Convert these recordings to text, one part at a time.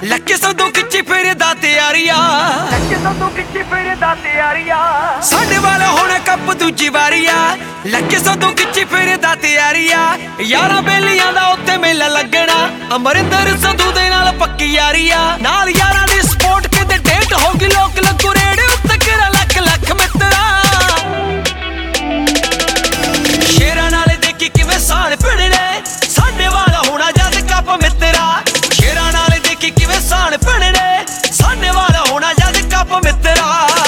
ਲੱਕੇ ਸੰਦੋਂ ਖਿੱਚੀ ਫਿਰਦਾ ਤਿਆਰੀਆਂ, ਲੱਕੇ ਸੰਦੋਂ ਖਿੱਚੀ ਫਿਰਦਾ ਤਿਆਰੀਆਂ। ਸਾਡੇ ਵਾਲਾ ਹੁਣ ਕੱਪ ਦੂਜੀ ਵਾਰੀਆ, ਲੱਕੇ ਸੰਦੋਂ ਖਿੱਚੀ ਫਿਰਦਾ ਤਿਆਰੀਆਂ। ਯਾਰਾਂ ਬੇਲੀਆਂ ਦਾ ਉੱਤੇ ਮੇਲਾ ਲੱਗਣਾ, ਅਮਰਿੰਦਰ ਸੰਧੂ ਦੇ ਨਾਲ ਪੱਕੀ ਯਾਰੀਆ। ਨਾਲ ਯਾਰਾਂ ਦੀ ਸਪੋਰਟ ਕਿਤੇ ਡੇਟ ਹੋ ਗਈ, ਲੋਕ ਲੱਗੂ ਰੇੜੇ ਉੱਤੇ ਕਿਰਾ ਲੱਖ ਲੱਖ ਮਿੱਤਰਾ। ਸ਼ੇਰਾਂ ਨਾਲ ਦੇਖੀ ਕਿਵੇਂ ਸਾਲ ਭਿੜਨੇ, ਸਾਡੇ ਵਾਲਾ ਹੋਣਾ ਜਦ ਕੱਪ ਮਿੱਤਰਾ। ਸ਼ੇਰਾਂ ਨਾਲ ਦੇਖੀ ਕਿਵੇਂ ਸਾਲ ਭਿੜਨੇ, ਸਾਡੇ ਵਾਲਾ ਹੋਣਾ ਜਦ ਕੱਪ ਮਿੱਤਰਾ।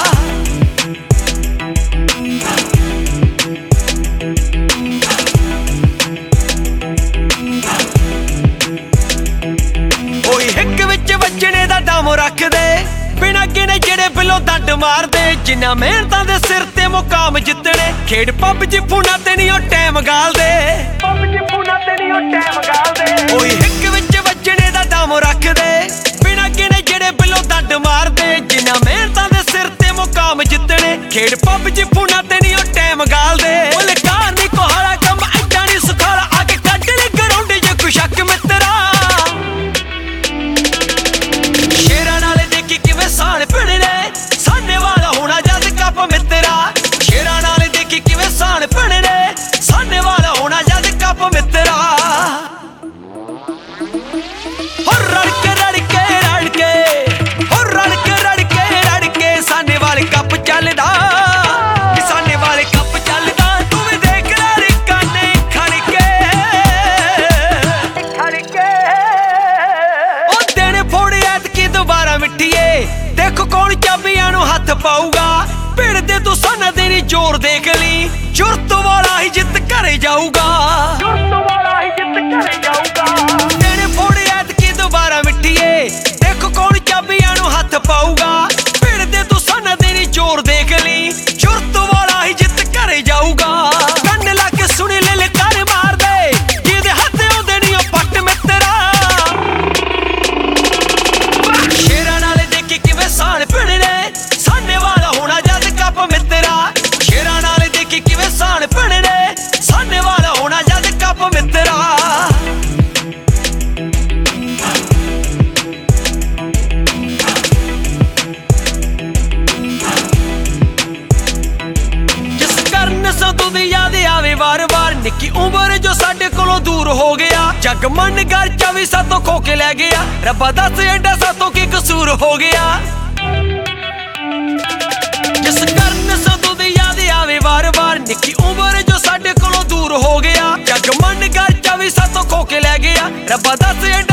ਓਏ ਹਿੱਕ ਵਿੱਚ ਵੱਜਣੇ ਦਾ ਦਮ ਰੱਖਦੇ, ਬਿਨਾਂ ਗਿਣੇ ਜਿਹੜੇ ਬਿੱਲੋਂ ਡੰਡ ਮਾਰਦੇ। ਜਿੰਨਾ ਮਿਹਨਤਾਂ ਦੇ ਸਿਰ ਤੇ ਮੁਕਾਮ ਜਿੱਤਣੇ, ਖੇਡ ਪੱਬ ਚ ਫੂਨਾ ਤੇ ਨਹੀਂ ਉਹ ਟਾਈਮ ਗਾਲਦੇ, ਪੱਬ ਚ ਫੂਨਾ ਤੇ ਨਹੀਂ ਉਹ ਟਾਈਮ ਗਾਲਦੇ। ਓਏ ਹਿੱਕ ਵਿੱਚ ਵੱਜਣੇ ਦਾ ਦਮ ਰੱਖਦੇ, ਬਿਨਾਂ ਗਿਣੇ ਜਿਹੜੇ ਬਿੱਲੋਂ ਡੰਡ ਮਾਰਦੇ। ਜਿੰਨਾ ਮਿਹਨਤਾਂ ਦੇ ਸਿਰ ਤੇ ਮੁਕਾਮ ਜਿੱਤਣੇ, ਖੇਡ ਪੱਬ ਚ ਫੂਨਾ ਤੇ ਨਹੀਂ ਉਹ ਟਾਈਮ ਗਾਲਦੇ। ਓਏ ਕਾਰ ਨਹੀਂ ਕੋਹਾਲਾ ਕੰਮ ਐਡਾ ਨਹੀਂ ਸੁਖਾਲਾ, ਆ ਕੇ ਕੱਢ ਲਈ ਗਰਾਉਂਡ ਜੇ ਕੋਈ ਸ਼ੱਕ ਮਿੱਤਰਾ। ਸ਼ੇਰਾਂ ਨਾਲ ਦੇਖੀ ਕਿਵੇਂ ਸਾਲ ਭਿੜਨੇ, ਸਾਡੇ ਵਾਲਾ ਹੋਣਾ ਜਦ ਕੱਪ ਮਿੱਤਰਾ। ਸ਼ੇਰਾਂ ਨਾਲ ਦੇਖੀ ਕਿਵੇਂ ਸਾਲ ਭਿੜਨੇ, ਸਾਡੇ ਵਾਲਾ ਹੋਣਾ ਜਦ ਕੱਪ ਮਿੱਤਰਾ। ਹੋ ਰੜ ਕੇ ਰੜ ਕੇ ਰੜ ਕੇ, ਹੋ ਰੜ ਕੇ ਰੜ ਕੇ ਰੜ ਕੇ, ਸਾਡੇ ਵਾਲੇ ਕੱਪ ਚੱਲਦਾ, ਸਾਡੇ ਵਾਲੇ ਕੱਪ ਚੱਲਦਾ। ਤੂੰ ਵੀ ਦੇਖ ਲੈ ਰਿਕਾਂ ਨੇ ਖੜ ਕੇ, ਖੜ ਕੇ। ਉਹ ਦਿਨ ਫੋੜ ਐਤਕੀ ਦੁਬਾਰਾ ਮਿੱਟੀਏ, ਦੇਖੋ ਕੌਣ ਚਾਬੀਆਂ ਨੂੰ ਹੱਥ ਪਾਊਗਾ। ਭਿੜ ਦੇ ਤੂੰ ਸਨ ਦੇ ਨੀ ਜ਼ੋਰ ਦੇਖ ਲਈ, ਜੁਰਤ ਵਾਲਾ ਹੀ ਜਿੱਤ ਘਰੇ ਜਾਊਗਾ, ਜੁਰਤ ਵਾਲਾ ਹੀ ਜਿੱਤ ਘਰੇ ਜਾਊਗਾ। ਦਿਨ ਫੋੜ ਐਤਕੀ ਦੁਬਾਰਾ ਮਿੱਟੀਏ, ਦੇਖੋ ਕੌਣ ਚਾਬੀਆਂ ਨੂੰ ਹੱਥ ਪਾਊਗਾ। ਭਿੜ ਦੇ ਤੂੰ ਸਨ ਦੇ ਨੀ ਜ਼ੋਰ ਦੇਖ ਲਈ, ਜੁਰਤ ਵਾਲਾ ਹੀ ਜਿੱਤ ਘਰੇ ਜਾਊਗਾ। ਕੰਨ ਲਾ ਕੇ ਸੁਣੀ ਲੈ ਲੈ ਕਰ ਮਾਰਦੇ, ਜਿਹਦੇ ਹੱਥ ਆਉਂਦੇ ਨੀ ਉਹ ਪੱਟ ਮਿੱਤਰਾ। ਸ਼ੇਰਾਂ ਨਾਲ ਦੇਖੀ ਕਿਵੇਂ ਸਾਲ ਭਿੜਨੇ, ਸਾਡੇ ਵਾਲਾ ਹੋਣਾ ਜਦ ਕੱਪ ਮਿੱਤਰਾ। ਸ਼ੇਰਾਂ ਨਾਲ ਦੇਖੀ ਕਿਵੇਂ ਸਾਲ ਭਿੜਨੇ, ਸਾਡੇ ਵਾਲਾ ਹੋਣਾ ਜਦ ਕੱਪ ਮਿੱਤਰਾ। ਜਿਸ ਕਰਨ ਸੰਧੂ ਦੀ ਯਾਦ ਆਵੇ ਵਾਰ-ਵਾਰ, ਨਿੱਕੀ ਉਮਰ ਜੋ ਸਾਡੇ ਕੋਲੋਂ ਦੂਰ ਹੋ ਗਿਆ। ਜਗ ਮਨ ਘਰ 24 ਸਾਤੋਂ ਖੋ ਕੇ ਲੈ ਗਿਆ, ਰੱਬਾ ਦੱਸ ਐਡਾ ਸਾਤੋਂ ਕੀ ਕਸੂਰ ਹੋ ਗਿਆ। ਜਿਸ ਕਰਨ ਸੰਧੂ ਦੀ ਯਾਦ ਆਵੇ ਵਾਰ-ਵਾਰ, ਨਿੱਕੀ ਉਮਰ ਜੋ ਸਾਡੇ ਕੋਲੋਂ ਦੂਰ ਹੋ ਗਿਆ। ਜਗ ਮਨ ਘਰ 24 ਸਾਤੋਂ ਖੋ ਕੇ ਲੈ ਗਿਆ, ਰੱਬਾ ਦੱਸ ਐਡਾ